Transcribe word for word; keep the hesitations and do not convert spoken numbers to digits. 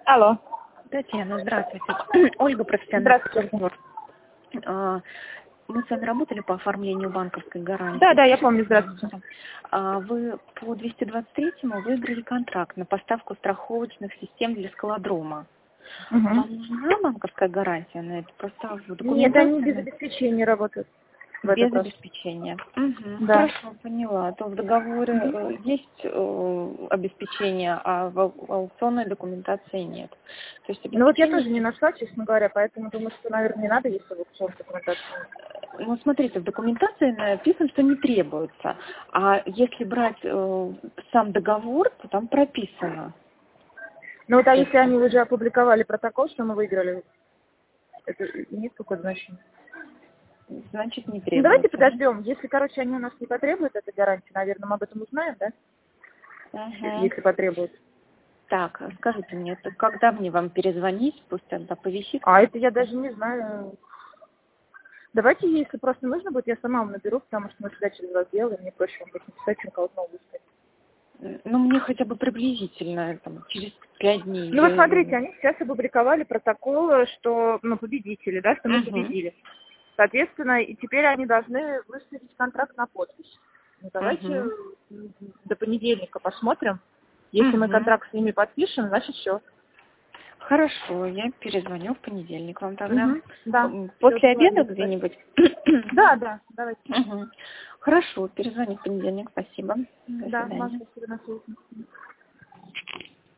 Алло. Татьяна, здравствуйте. Ольга, профессиональный Здравствуйте. партнер. А, Мы с вами работали по оформлению банковской гарантии. Да, да, я помню, здравствуйте. А, Вы по двести двадцать третьему выиграли контракт на поставку страховочных систем для скалодрома. Угу. Вам нужна банковская гарантия на это? Просто в Нет, они документации без на- обеспечения работают в без этот раз. обеспечения. Мгм. Да. Хорошо, поняла. А то в договоре э, есть э, обеспечение, а в ау- аукционной документации нет. То есть Ну вот я обеспечение тоже не нашла, честно говоря, поэтому думаю, что, наверное, не надо, если вы в документацию. Ну, смотрите, в документации написано, что не требуется. А если брать э, сам договор, то там прописано. Ну вот, а То если есть, они уже опубликовали протокол, что мы выиграли, это имеет какое-то значение? значит, не Ну давайте требуется. подождем. Если, короче, они у нас не потребуют этой гарантии, наверное, мы об этом узнаем, да? Мгм. Если потребуют. Так, а скажите мне, это когда мне вам перезвонить? Пусть тогда повисит. А это я даже не знаю. Давайте, если просто нужно будет, я сама вам наберу, потому что мы всегда через вас делаем, мне проще вам будет написать, чем кого-то нового искать. Ну, мне хотя бы приблизительно, там, через пять дней. Ну вот или- смотрите, они сейчас опубликовали протокол, что, ну, победители, да, что мы Мгм. победили. Соответственно, и теперь они должны выставить контракт на подпись. Ну, давайте Мгм. м, до понедельника посмотрим. Если мы Мгм. контракт с ними подпишем, значит все. Хорошо, я перезвоню в понедельник вам тогда. Угу. Да. М, Всё, После обеда договорились. где-нибудь? Да, да, давайте. Мгм. Хорошо, перезвоню в понедельник. Спасибо. До Да, свидания. Маша, спасибо на связи.